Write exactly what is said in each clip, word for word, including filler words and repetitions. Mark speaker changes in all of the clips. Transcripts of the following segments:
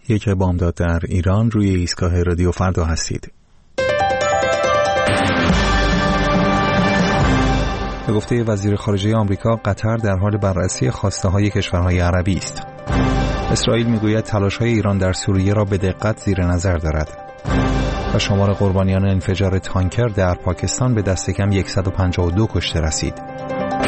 Speaker 1: یک بامداد در ایران، روی ایستگاه رادیو فردا هستید. به گفته وزیر خارجه آمریکا، قطر در حال بررسی خواسته‌های کشورهای عربی است. اسرائیل میگوید تلاش‌های ایران در سوریه را به دقت زیر نظر دارد. و شمار قربانیان انفجار تانکر در پاکستان به دست کم صد و پنجاه و دو کشته رسید.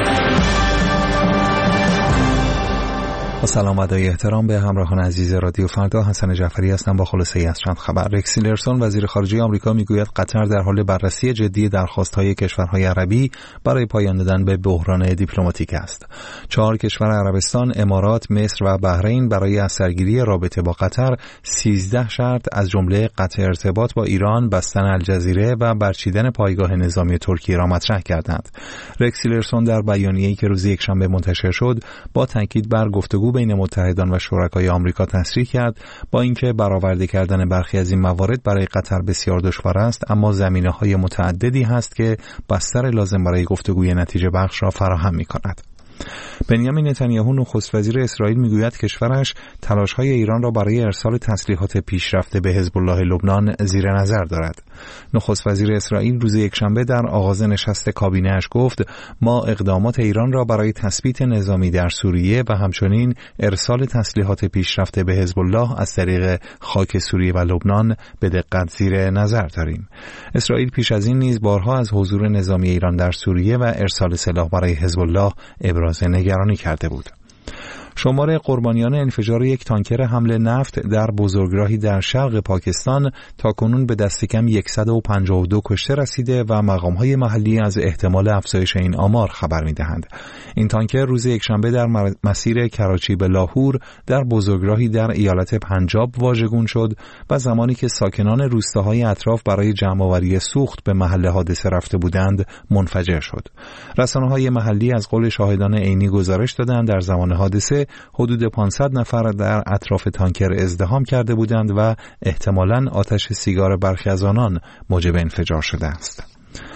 Speaker 1: با سلام و ادای احترام به همراهان عزیز رادیو فردا، حسن جعفری هستم با خلاصه‌ای از چند خبر. رکس تیلرسون وزیر خارجه آمریکا میگوید قطر در حال بررسی جدی درخواست‌های کشورهای عربی برای پایان دادن به بحران دیپلماتیک است. چهار کشور عربستان، امارات، مصر و بحرین برای از سرگیری رابطه با قطر سیزده شرط از جمله قطع ارتباط با ایران، بستن الجزیره و برچیدن پایگاه نظامی ترکیه را مطرح کردند. رکس تیلرسون در بیانیه‌ای که روز یکشنبه منتشر شد با تاکید بر گفتگو بین متحدان و شرکای آمریکا تصریح کرد با اینکه برآورده کردن برخی از این موارد برای قطر بسیار دشوار است، اما زمینه‌های متعددی هست که بستر لازم برای گفتگوی نتیجه بخش را فراهم می‌کند. بنیامین نتانیاهو نخست وزیر اسرائیل میگوید کشورش تلاش‌های ایران را برای ارسال تسلیحات پیشرفته به حزب الله لبنان زیر نظر دارد. نخست وزیر اسرائیل روز یکشنبه در آغاز نشست کابینه‌اش گفت ما اقدامات ایران را برای تثبیت نظامی در سوریه و همچنین ارسال تسلیحات پیشرفته به حزب الله از طریق خاک سوریه و لبنان به دقت زیر نظر داریم. اسرائیل پیش از این نیز بارها از حضور نظامی ایران در سوریه و ارسال سلاح برای حزب الله ابراز نگرانی کرده بود. شمار قربانیان انفجار یک تانکر حمل نفت در بزرگراهی در شرق پاکستان تاکنون به دست کم صد و پنجاه و دو کشته رسیده و مقام‌های محلی از احتمال افزایش این آمار خبر می‌دهند. این تانکر روز یکشنبه در مسیر کراچی به لاهور در بزرگراهی در ایالت پنجاب واژگون شد و زمانی که ساکنان روستاهای اطراف برای جمع‌آوری سوخت به محل حادثه رفته بودند منفجر شد. رسانه‌های محلی از قول شاهدان عینی گزارش دادند در زمان حادثه حدود پانصد نفر در اطراف تانکر ازدحام کرده بودند و احتمالاً آتش سیگار برخی از آنان موجب انفجار شده است.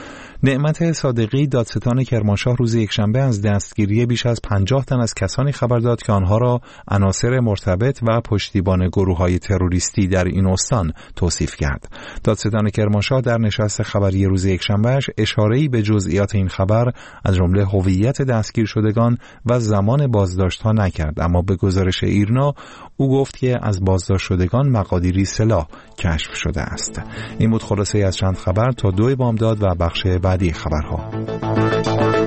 Speaker 1: نعمت صادقی، دادستان کرمانشاه، روز یکشنبه از دستگیری بیش از پنجاه تن از کسانی خبر داد که آنها را عناصر مرتبط و پشتیبان گروه‌های تروریستی در این استان توصیف کرد. دادستان کرمانشاه در نشست خبری روز یکشنبهش اشاره‌ای به جزئیات این خبر از جمله هویت دستگیر شدگان و زمان بازداشت‌ها نکرد، اما به گزارش ایرنا او گفت که از بازداشت شدگان مقادیری سلاح کشف شده است. این بود خلاصه از چند خبر تا دو بامداد و بخش بعدی خبرها.